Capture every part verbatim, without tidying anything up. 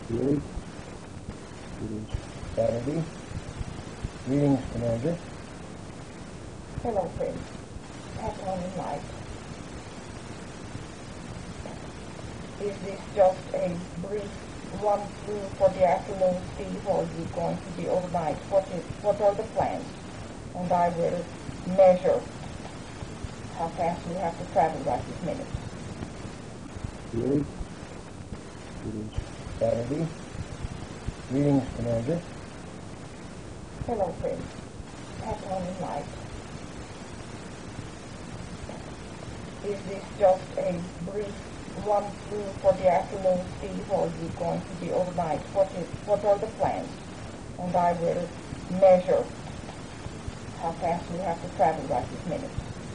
Gary. It is Saturday. Greetings, Commander. Hello, friends. Pat on the night. Is this just a brief run-through for the afternoon, Steve, or are you going to be overnight? What is, what are the plans? And I will measure how fast we have to travel right this minute. Gary. It is Saturday. Greetings, Commander. Hello, friends. Pat on the night. Is this just a brief run-through for the afternoon, Steve, or are you going to be overnight? What is, what are the plans? And I will measure how fast we have to travel right this minute.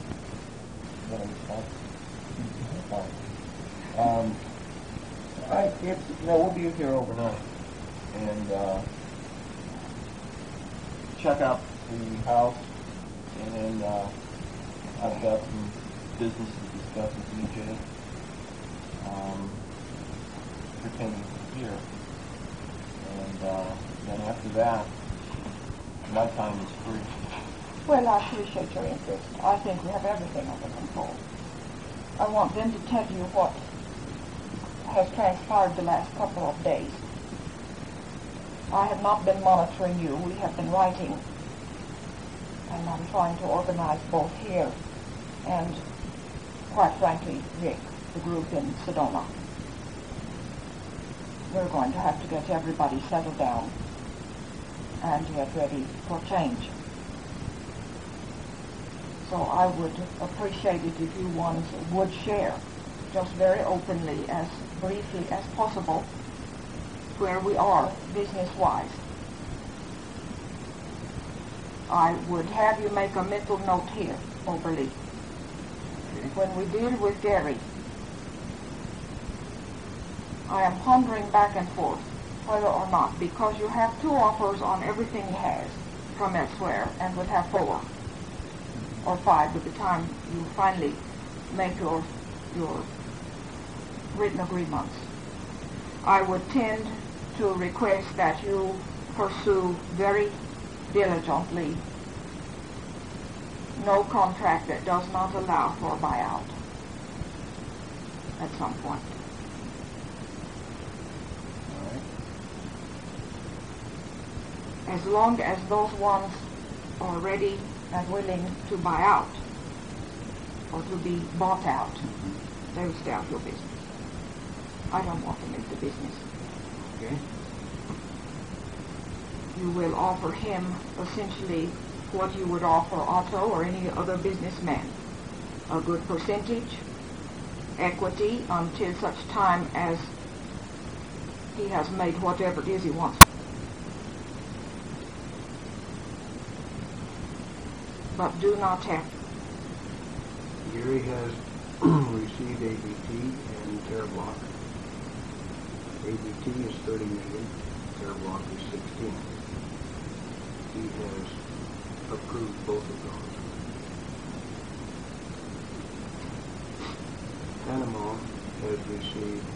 Um, I, it's, you know, we'll be here overnight and uh, check out the house, and then uh, I've got some business to discuss with E J um, pertaining to here. And uh, then after that, my time is free. Well, I appreciate your interest. I think we have everything under control. I want them to tell you what has transpired the last couple of days. I have not been monitoring you. We have been writing. And I'm trying to organize both here and, quite frankly, Rick, the group in Sedona. We're going to have to get everybody settled down and get ready for change. So I would appreciate it if you ones would share, just very openly, as briefly as possible, where we are business-wise. I would have you make a mental note here, Oberly. When we deal with Gary, I am pondering back and forth whether or not, because you have two offers on everything he has from elsewhere, and would have four or five by the time you finally make your your written agreements. I would tend to request that you pursue very diligently no contract that does not allow for a buyout at some point. All right. As long as those ones are ready and willing to buy out or to be bought out, they will stay out of your business. I don't want them in the business. Okay. You will offer him essentially what you would offer Otto or any other businessman. A good percentage, equity, until such time as he has made whatever it is he wants. But do not have. Gary has received A B T and TerraBlock. A B T is thirty million, TerraBlock is sixteen. He has approved both of those. Panama has received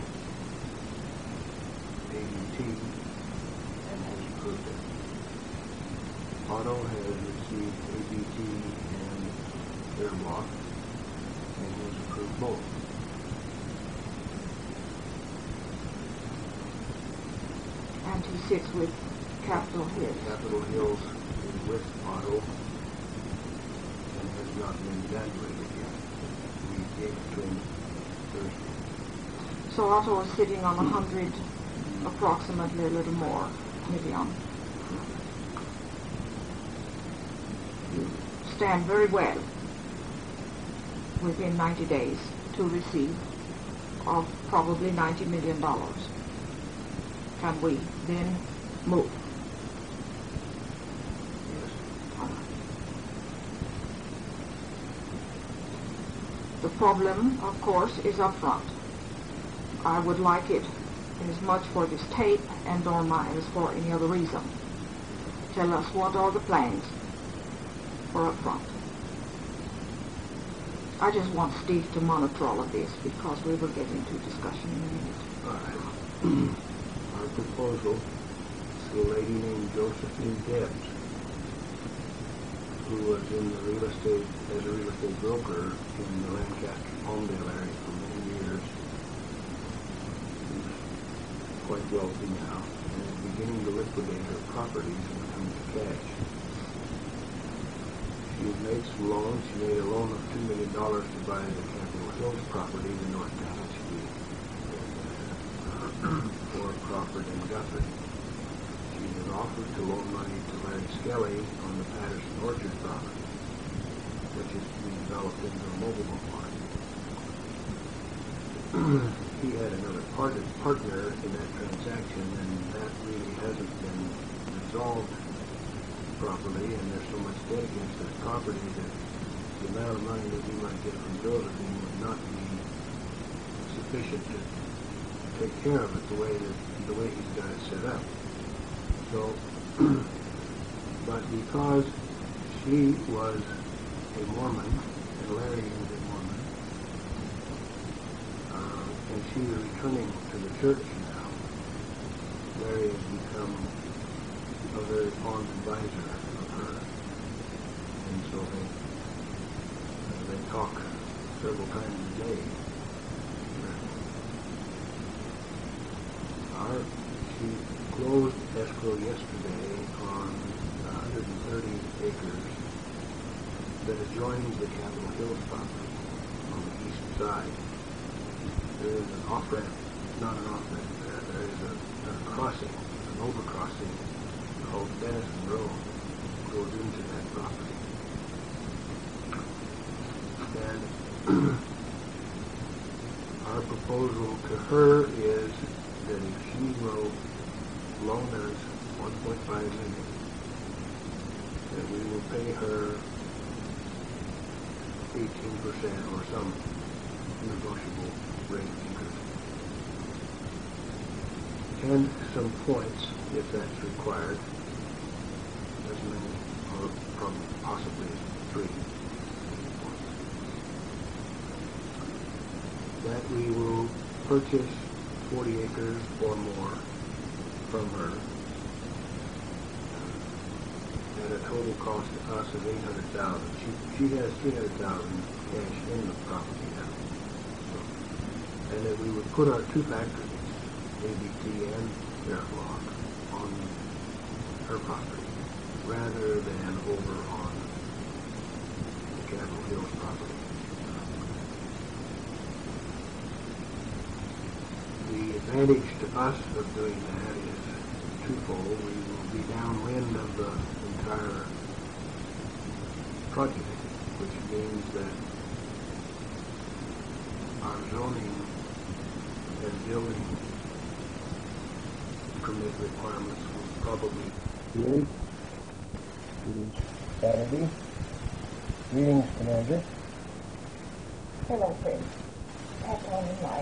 A B T and has approved it. Otto has received A B T and TerraBlock and has approved both. And he sits with Capitol Hill. Capitol Hills is with Otto and has not been evaluated yet. We gave it to him Thursday. So Otto is sitting on a hundred, approximately a little more, million. You stand very well within ninety days to receive of probably ninety million dollars. Can we then move? Yes. The problem, of course, is up front. I would like it as much for this tape and or mine as for any other reason. Tell us what are the plans for up front. I just want Steve to monitor all of this because we will get into discussion in a minute. All right. Our proposal to a lady named Josephine Debs, who was in the real estate, as a real estate broker in the Lancaster, Palmdale area for many years. She's quite wealthy now, and is beginning to liquidate her properties and come to cash. She's made some loans. She made a loan of two million dollars to buy the Capitol Hills property, the North Tehachapi, for Crawford and Guthrie. She has offered to loan money to Larry Skelly on the Patterson Orchard property, which is to be developed into a mobile home park. He had another part partner in that transaction, and that really hasn't been resolved properly, and there's so much debt against that property that the amount of money that we might get from Josephine would not be sufficient to take care of it the way that the way he's got it set up. So, but because she was a Mormon and Larry is a Mormon, uh, and she is returning to the church now, Larry has become a very fond advisor of her, and so they uh, they talk several times a day. Our, she closed escrow yesterday on one hundred thirty acres that adjoins the Capitol Hills property on the east side. There is an off-ramp, not an off-ramp, there, there is a, a crossing, an overcrossing called Denison Road, goes into that property. And our proposal to her is that if she will loan us one point five million dollars, that we will pay her eighteen percent or some negotiable rate increase. And some points, if that's required, as many, or probably possibly three points. That we will purchase forty acres or more from her uh, at a total cost to us of eight hundred thousand dollars. She, she has three hundred thousand dollars cash in the property now. So, and that we would put our two factories, A B T and Terrablock, on her property rather than over on the Capitol Hills property. The advantage to us of doing that is twofold. We will be downwind of the entire project, which means that our zoning and building permit requirements will probably be Saturday. Greetings, Commander. Hello, friends. Happy morning night.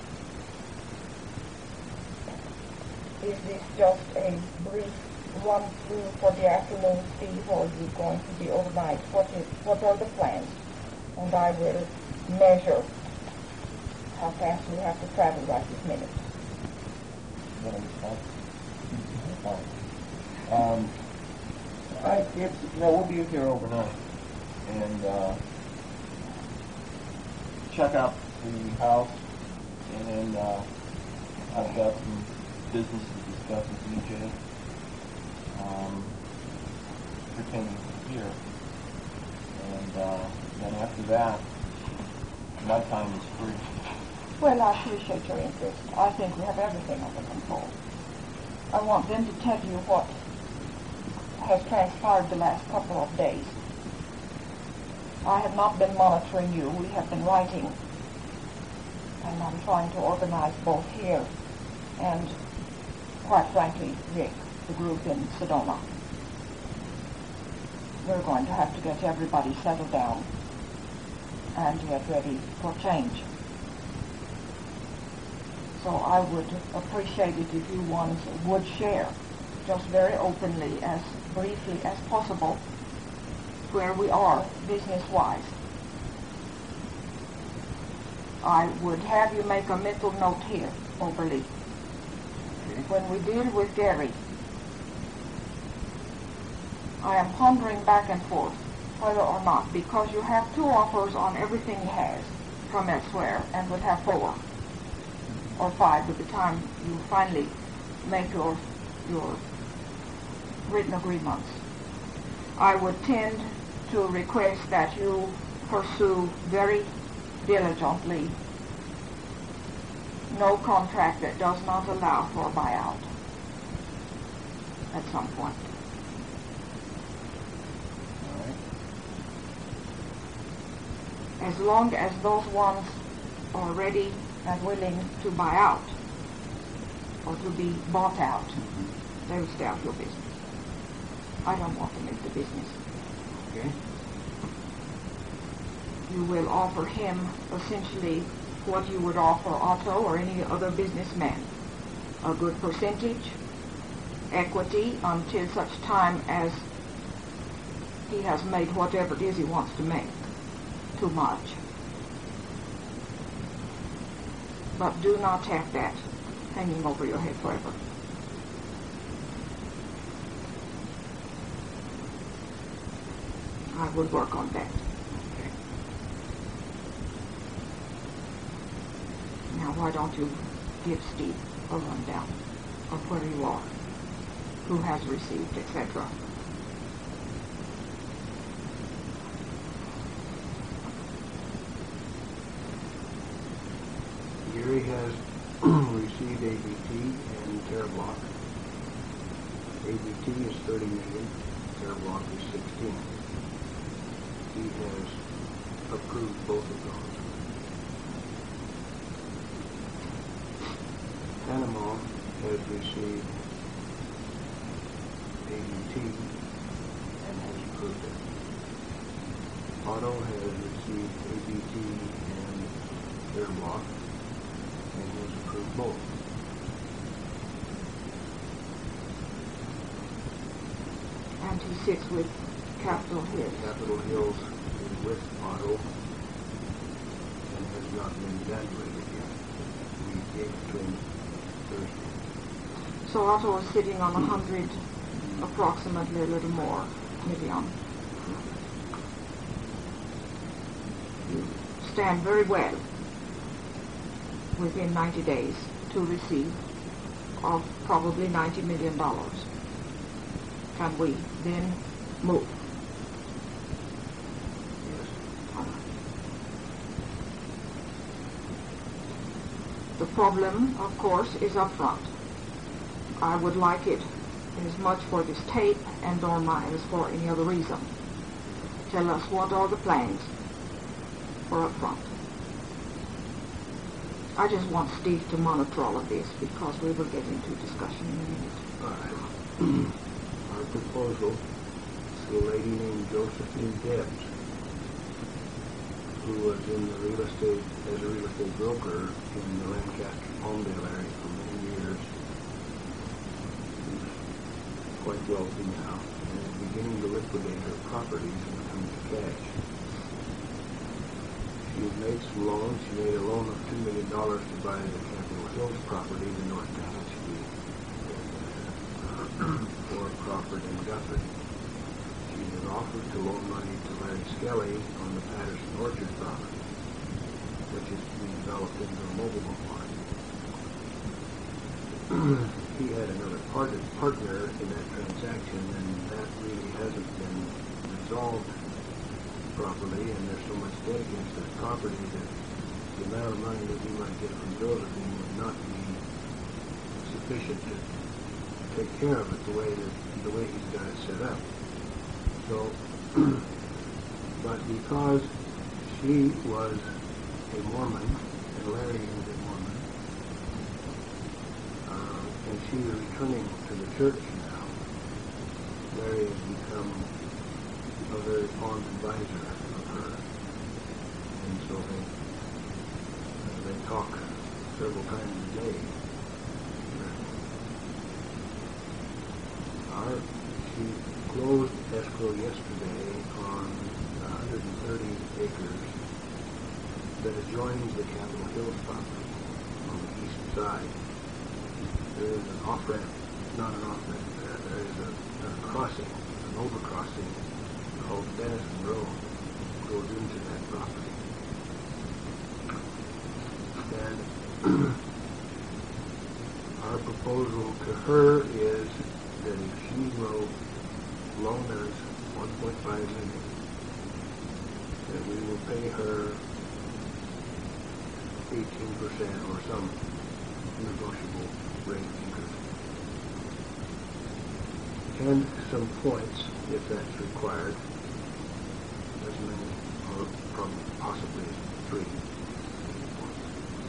Is this just a brief run-through for the afternoon tea, or are you going to be overnight? What is, what are the plans? And I will measure how fast we have to travel right this minute. Um, I, it's, you know, we'll be here overnight and uh, check out the house, and then uh, I've got some business to discuss with E J um, pertaining here, and uh, then after that, my time is free. Well, I appreciate your interest. I think we have everything under control. I want them to tell you what has transpired the last couple of days. I have not been monitoring you. We have been writing. And I'm trying to organize both here and, quite frankly, Rick, the group in Sedona. We're going to have to get everybody settled down and get ready for change. So I would appreciate it if you ones would share, just very openly, as briefly as possible, where we are business-wise. I would have you make a mental note here, Oberly. Okay. when we deal with Gary, I am pondering back and forth whether or not, because you have two offers on everything he has from elsewhere and would have four or five by the time you finally make your, your written agreements, I would tend to request that you pursue very diligently no contract that does not allow for a buyout at some point. All right. As long as those ones are ready and willing to buy out or to be bought out, they will stay out of your business. I don't want them in the business. Okay? You will offer him essentially what you would offer Otto or any other businessman. A good percentage, equity until such time as he has made whatever it is he wants to make. Too much. But do not have that hanging over your head forever. I will work on that. Okay. Now, why don't you give Steve a rundown of where you are, who has received, et cetera. Gary has received A B T and TerraBlock. A B T is thirty million, TerraBlock is sixteen. He has approved both of those. Panama has received A B T and has approved it. Otto has received A B T and TerraBlock and has approved both. And he sits with Capitol Hill. Capitol Hills is with Otto and has not been evaluated yet. We gave it to him Thursday. So Otto is sitting on a hundred, approximately a little more, million. You stand very well within ninety days to receive of probably ninety million dollars. Can we then move? Yes. All right. The problem, of course, is up front. I would like it as much for this tape and or mine as for any other reason. Tell us what are the plans for up front. I just want Steve to monitor all of this because we will get into discussion in a minute. All right. Our proposal is to a lady named Josephine Debs, who was in the real estate, as a real estate broker in the Lancaster, Palmdale area for many years. She's quite wealthy now and is beginning to liquidate her properties and come to cash. She's made some loans. She made a loan of two million dollars to buy the Capitol Hills property, the North Tehachapi, for Crawford and Guthrie. She has offered to loan money to Larry Skelly on the Patterson Orchard property, which is being developed into a mobile home park. He had another part- partner in that transaction, and that really hasn't been resolved properly, and there's so much debt against that property that the amount of money that we might get from Josephine would not be sufficient to take care of it the way that the way he's got it set up. So, but because she was a Mormon and Larry is a Mormon, uh, and she is returning to the church now, Larry has become a very fond advisor of her, and so they uh, they talk several times a day. Our, she closed escrow yesterday on one hundred thirty acres that adjoins the Capitol Hills property on the east side. there is an off-ramp, not an off-ramp, there, there is a, a crossing, an overcrossing called Denison Road, goes into that property. And our proposal to her is that if she will loan us one point five million, that we will pay her eighteen percent or some negotiable rate increase. And some points, if that's required, as many, or probably possibly three points.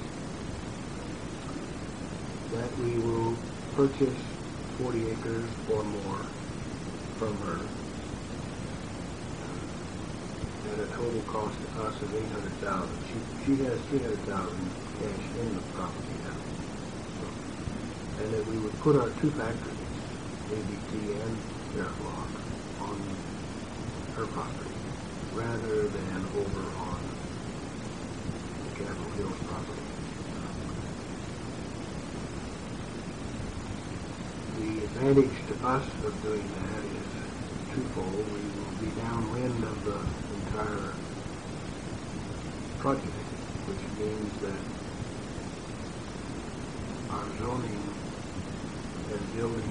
That we will purchase forty acres or more from her uh, at a total cost to us of eight hundred thousand dollars. She, she has three hundred thousand dollars cash in the property now. So, and that we would put our two factories, A B T and Terrablock, on her property rather than over on the Capitol Hills property. The advantage to us of doing that is twofold. We will be downwind of the entire project, which means that our zoning and building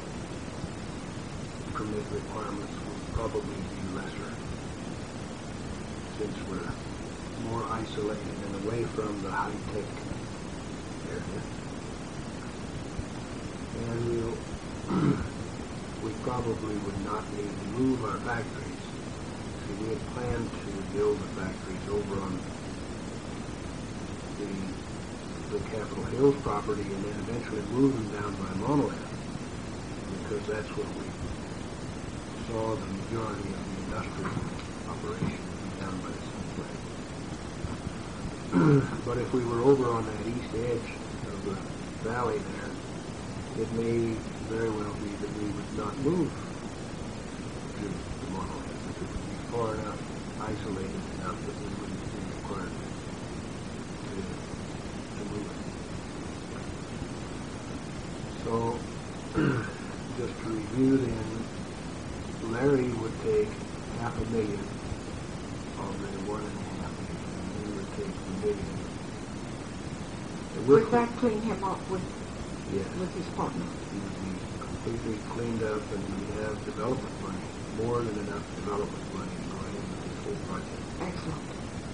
permit requirements will probably be lesser, since we're more isolated and away from the high-tech area. And we'll, we probably would not need to move our factories. See, we had planned to build the factories over on the, the Capitol Hills property and then eventually move them down by Monolith, because that's where we saw the majority of the industrial operation down by the Sunflame. But if we were over on that east edge of the valley there, it may very well be that we would not move to the Monolith. It would be far enough isolated enough that we wouldn't be required to, to move it. So, just to review then, Larry would take half a million of the one and a half million, and we would take the million. And Would that clean him up with, yes, with his partner? he would be completely cleaned up, and he'd have development money, more than enough development money to go ahead with this whole project. Excellent.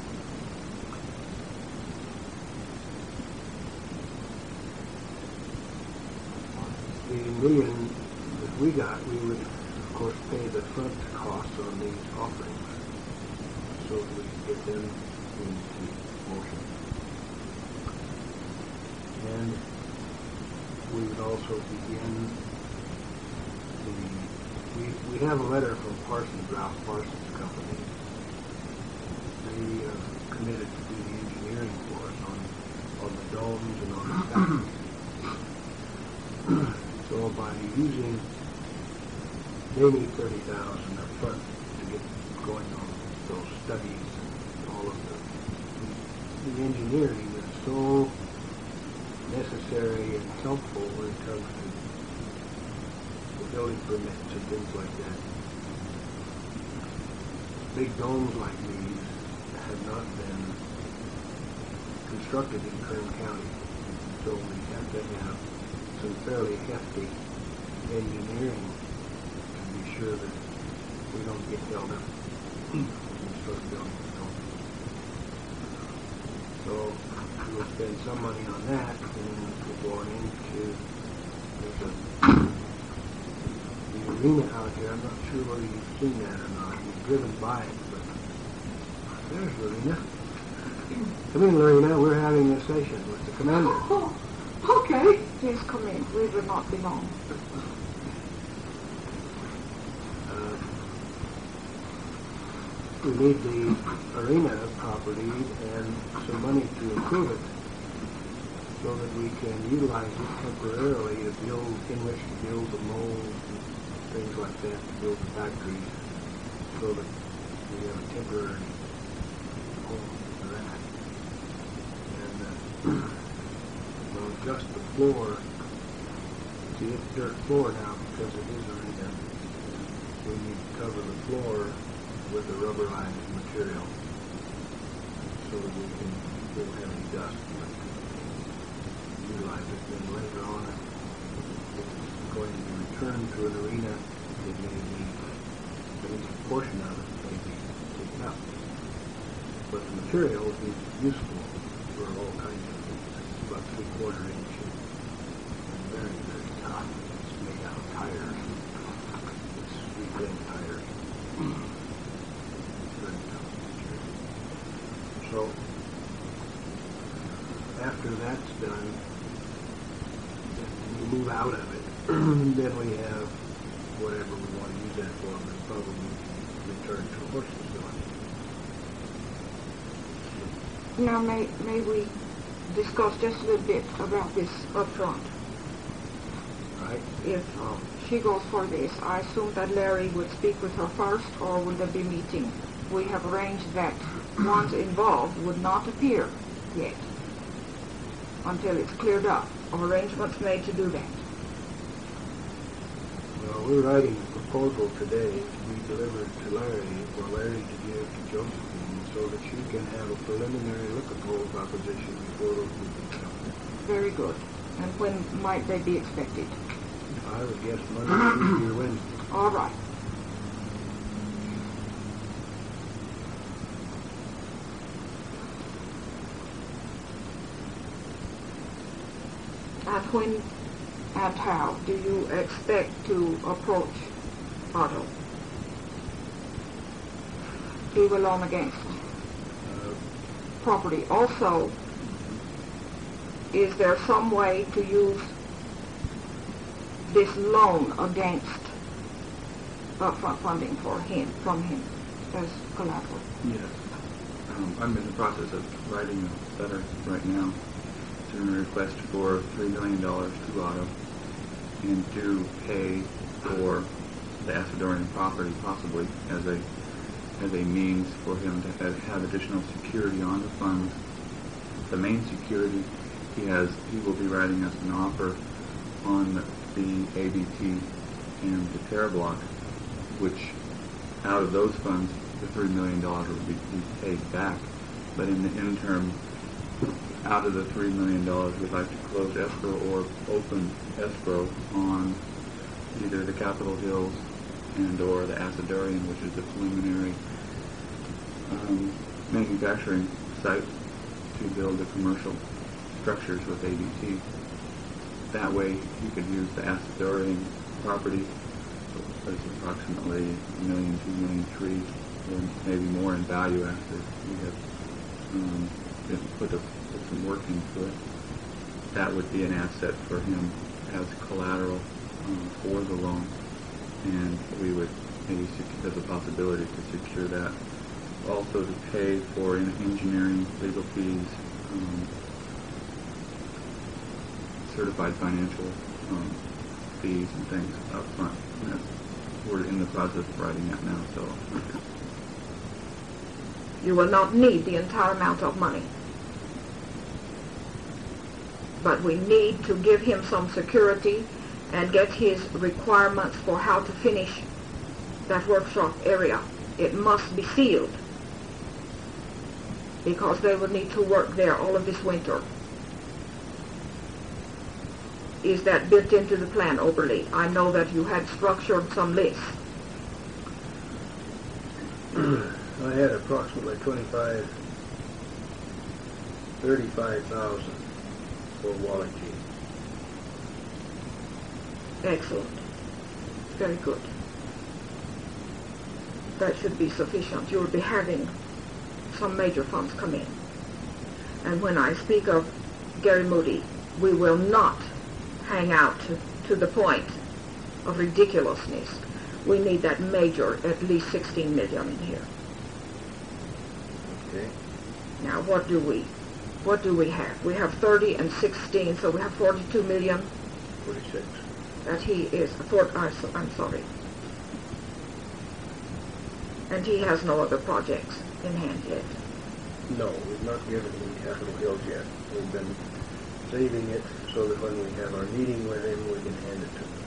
The million that we got, we would, of course, pay the front costs on these offerings so that we could get them into motion. And we would also begin the, we, we have a letter from Parsons, Ralph Parsons Company. They uh, committed to do the engineering for us on, on the domes and on the factories. So by using maybe thirty thousand up front to get going on those studies and all of the, the engineering is so necessary and helpful when it comes to the building permits and things like that. Big domes like these have not been constructed in Kern County, so we have to have some fairly hefty engineering to be sure that we don't get held up when we start building the dome. So we'll spend some money on that, and we'll go on into, there's a, the arena out here. I'm not sure whether you've seen that or not. You've driven by it, but there's Lorena. Come in, Lorena. We're having a session with the commander. Oh, okay. Please come in. We will not be long. Uh, we need the arena property and some money to improve it so that we can utilize it temporarily to build, in which to build the molds and things like that, to build the factories, so that we have a temporary home for that. And uh, well, just the floor See, it's dirt floor now because it is arena. We need to cover the floor with a rubberized material so that we can, won't have any dust but utilize it. Then later on, if it's going to be returned to an arena, it may be, at least a portion of it may be taken up. But the material is useful for all kinds of things. It's about three quarter inch and very, very tough. It's made out of tires. It's reclaimed tires. It's very tough material. So after that's done, we move out of it. Then we have whatever we want to use that for, but probably return to horse facility. Now, may, may we discuss just a little bit about this up front? Right? If uh, she goes for this, I assume that Larry would speak with her first, or will there be a meeting? We have arranged that ones involved would not appear yet until it's cleared up. Are arrangements made to do that? Well, we're writing a proposal today to be delivered to Larry, for Larry to give to Josephine, so that she can have a preliminary look at the whole proposition before those meetings come. Very good. And when might they be expected? I would guess Monday, Tuesday, or Wednesday. All right. And when and how do you expect to approach Otto? He will loan against Uh, property. Also, is there some way to use this loan against upfront funding for him, from him, as collateral? Yes. Um, I'm in the process of writing a letter right now to request for three million dollars to Otto and to pay for the Asadorian property possibly as a as a means for him to have, have additional security on the funds. The main security he has, he will be writing us an offer on the A B T and the Terra block, which out of those funds, the three million dollars will be, be paid back. But in the interim, out of the three million dollars, we'd like to close escrow or open escrow on either the Capitol Hills and or the Asadorian, which is the preliminary um, manufacturing site to build the commercial structures with A B T. That way, he could use the Asadorian property, which is approximately a million, two million, three, or maybe more in value after we have um, put, a, put some work into it. That would be an asset for him as collateral um, for the loan, and we would maybe sec- there's a possibility to secure that. Also to pay for en- engineering, legal fees, um, certified financial um, fees and things up front. And that's, we're in the process of writing that now, so. You will not need the entire amount of money. But we need to give him some security and get his requirements for how to finish that workshop area. It must be sealed because they will need to work there all of this winter. Is that built into the plan, Oberly? I know that you had structured some lists. I had approximately twenty-five, thirty-five thousand for Wallace. Excellent. Very good. That should be sufficient. You will be having some major funds come in. And when I speak of Gary Moody, we will not hang out to, to the point of ridiculousness. We need that major, at least sixteen million in here. Okay. Now, what do we, what do we have? We have thirty and sixteen, so we have forty-two million. Forty-six. That he is, for, I'm sorry. And he has no other projects in hand yet. No, we've not given him Capitol Hills yet. We've been saving it so that when we have our meeting with him, we can hand it to him.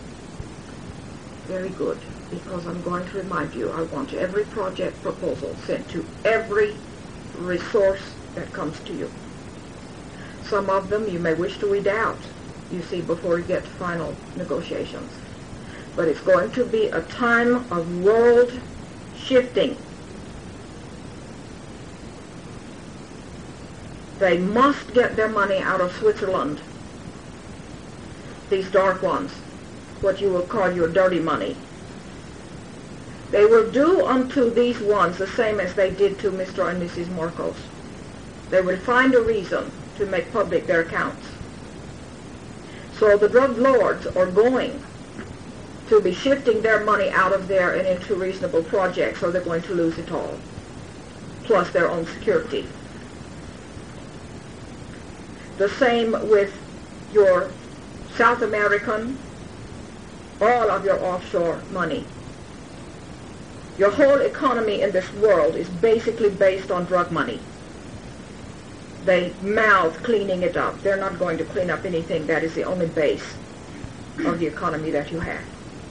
Very good, because I'm going to remind you, I want every project proposal sent to every resource that comes to you. Some of them you may wish to weed out, you see, before you get to final negotiations. But it's going to be a time of world shifting. They must get their money out of Switzerland. These dark ones, what you will call your dirty money. They will do unto these ones the same as they did to Mister and Missus Marcos. They will find a reason to make public their accounts. So the drug lords are going to be shifting their money out of there and into reasonable projects, so they're going to lose it all, plus their own security. The same with your South American, all of your offshore money. Your whole economy in this world is basically based on drug money. They mouth cleaning it up. They're not going to clean up anything. That is the only base of the economy that you have.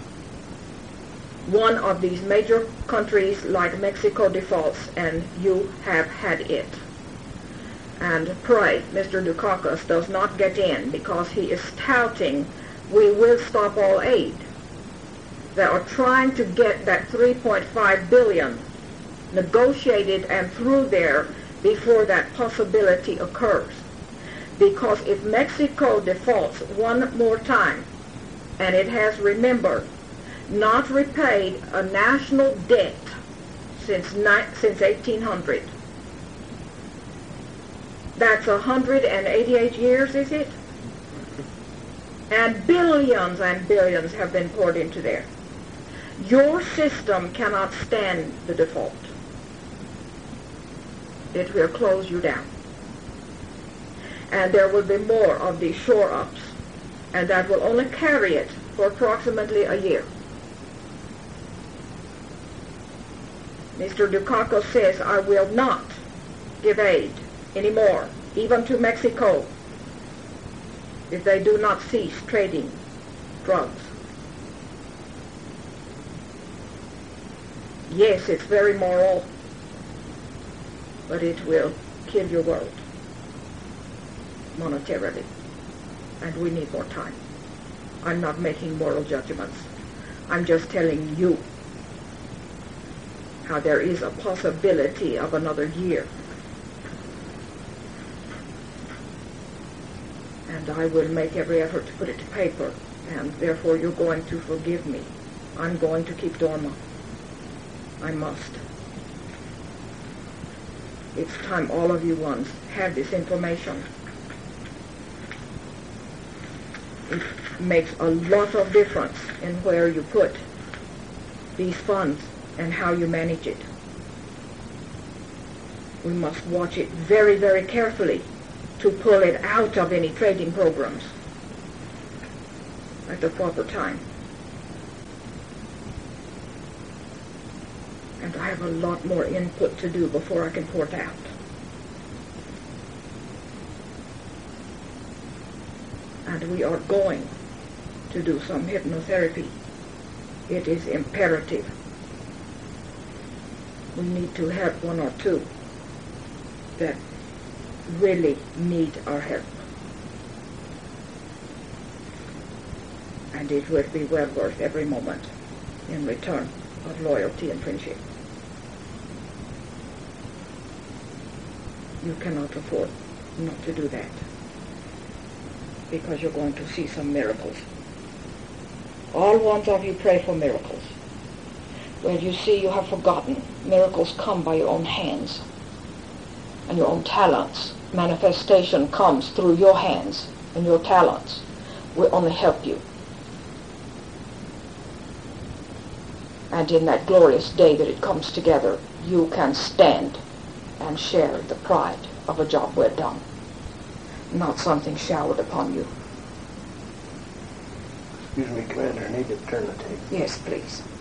One of these major countries like Mexico defaults, and you have had it. And pray Mister Dukakis does not get in, because he is touting, we will stop all aid. They are trying to get that three point five billion dollars negotiated and through there before that possibility occurs. Because if Mexico defaults one more time, and it has, remember, not repaid a national debt since ni- since eighteen hundred. That's one hundred eighty-eight years, is it? And billions and billions have been poured into there. Your system cannot stand the default. It will close you down. And there will be more of these shore-ups, and that will only carry it for approximately a year. Mister Dukakis says, I will not give aid anymore, even to Mexico, if they do not cease trading drugs. Yes, it's very moral, but it will kill your world monetarily, and we need more time. I'm not making moral judgments. I'm just telling you how there is a possibility of another year. And I will make every effort to put it to paper, and therefore you're going to forgive me. I'm going to keep Dorma. I must. It's time all of you ones have this information. It makes a lot of difference in where you put these funds and how you manage it. We must watch it very, very carefully to pull it out of any trading programs at the proper time. And I have a lot more input to do before I can pour it out. And we are going to do some hypnotherapy. It is imperative. We need to help one or two that really need our help. And it will be well worth every moment in return of loyalty and friendship. You cannot afford not to do that, because you're going to see some miracles. All ones of you pray for miracles. Well, you see, you have forgotten. Miracles come by your own hands and your own talents. Manifestation comes through your hands and your talents. We only help you. And in that glorious day that it comes together, you can stand and share the pride of a job well done, not something showered upon you. Excuse me, Commander, I need to turn the tape. Yes, please.